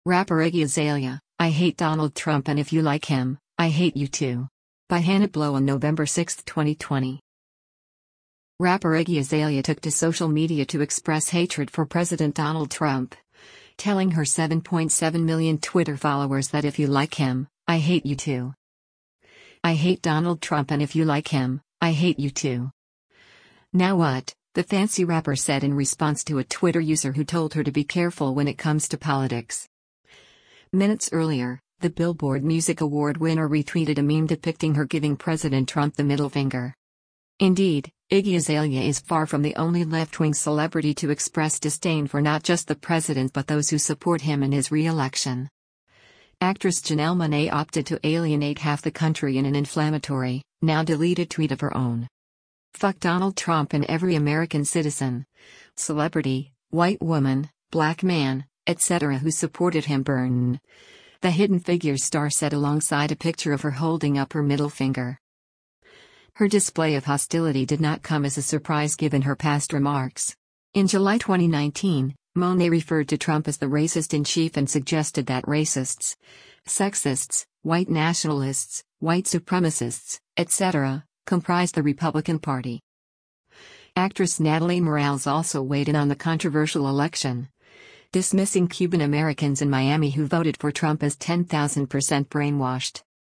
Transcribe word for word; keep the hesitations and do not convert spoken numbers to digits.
Rapper Iggy Azalea, I hate Donald Trump and if you like him, I hate you too. By Hannah Blow on November sixth, twenty twenty. Rapper Iggy Azalea took to social media to express hatred for President Donald Trump, telling her seven point seven million Twitter followers that if you like him, I hate you too. I hate Donald Trump and if you like him, I hate you too. Now what? The fancy rapper said in response to a Twitter user who told her to be careful when it comes to politics. Minutes earlier, the Billboard Music Award winner retweeted a meme depicting her giving President Trump the middle finger. Indeed, Iggy Azalea is far from the only left-wing celebrity to express disdain for not just the president but those who support him in his re-election. Actress Janelle Monáe opted to alienate half the country in an inflammatory, now deleted tweet of her own. Fuck Donald Trump and every American citizen, celebrity, white woman, black man, et cetera who supported him burn. The Hidden Figures star said alongside a picture of her holding up her middle finger. Her display of hostility did not come as a surprise given her past remarks. In July twenty nineteen, Monáe referred to Trump as the racist-in-chief and suggested that racists, sexists, white nationalists, white supremacists, et cetera, comprise the Republican Party. Actress Natalie Morales also weighed in on the controversial election, dismissing Cuban Americans in Miami who voted for Trump as ten thousand percent brainwashed.